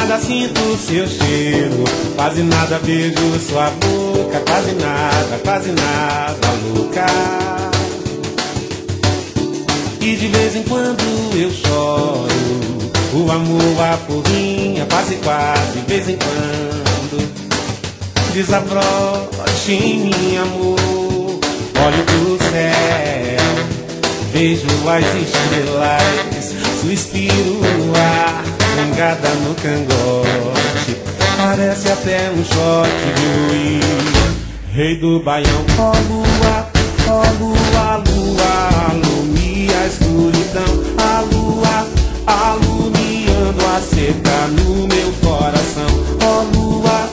nada sinto seu cheiro, quase nada beijo sua boca, quase nada louca. E de vez em quando eu choro, o amor a porrinha, quase, de vez em quando desabroche em mim, amor. Olho pro céu, vejo as estrelas, suspiro no ar, fungada no cangote, parece até um shot de Luiz, rei do Baião. Ó lua, alumia a escuridão, a alumiando a seca no meu coração. Ó lua,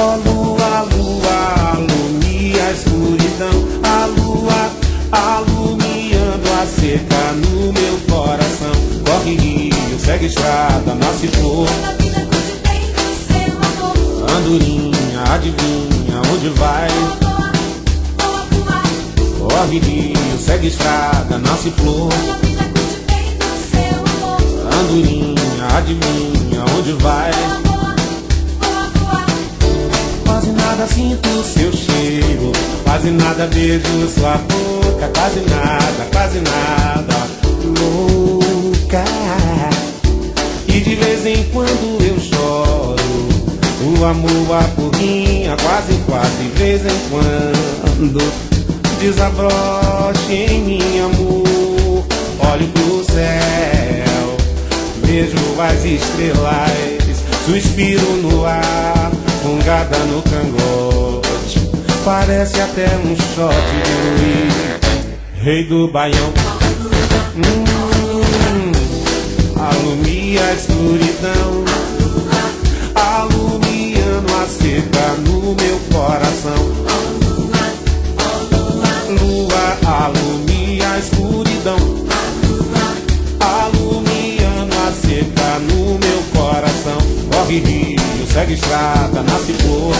alumia a escuridão, alumiando a seca no meu coração. Corre rio, segue estrada, nasce flor. Andorinha, adivinha onde vai? Corre rio, segue estrada, nasce flor. Andorinha, adivinha onde vai? Quase nada sinto seu cheiro, quase nada beijo sua boca, quase nada louca. E de vez em quando eu choro, o amor a porrinha, quase, de vez em quando desabroche em mim, amor. Olho pro céu, vejo as estrelas, suspiro no ar, fungada no cangote, parece até um shot de Luiz, rei do Baião. Alumia a escuridão, alumiando a seca no meu coração. Lua, alumia a escuridão, alumiando a seca no meu coração. Corre rio, segue estrada, nasce flor.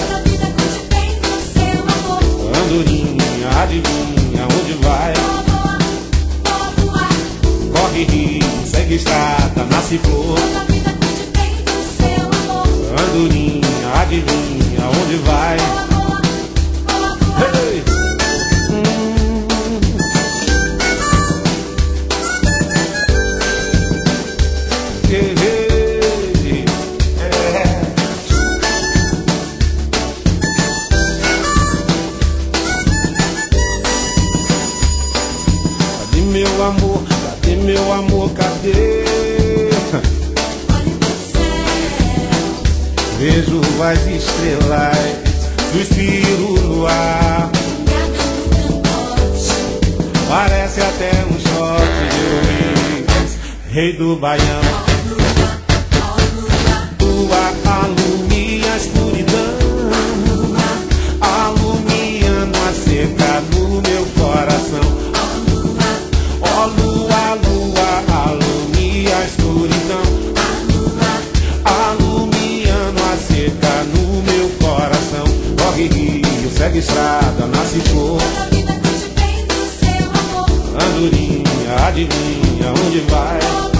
Andorinha, adivinha onde vai? Corre rio, segue estrada, nasce flor. Andorinha, adivinha onde vai? Hey! Cadê meu amor, cadê? Olhe pro céu, vejo as estrelas, suspiro no ar, fungada no cangote, parece até um shot de Luiz, rei do Baião. Lua, alumia a escuridão, alumiando a seca no meu coração. Ó lua, alumia a escuridão, alumiando a seca no meu coração. Corre rio, segue estrada, nasce flor. Andorinha, adivinha onde vai?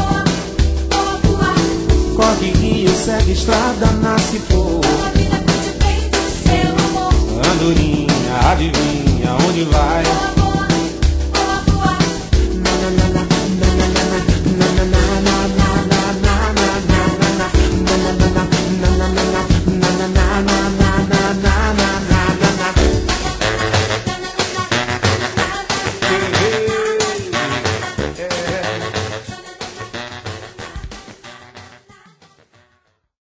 Corre rio, segue estrada, nasce flor. Andorinha, adivinha onde vai?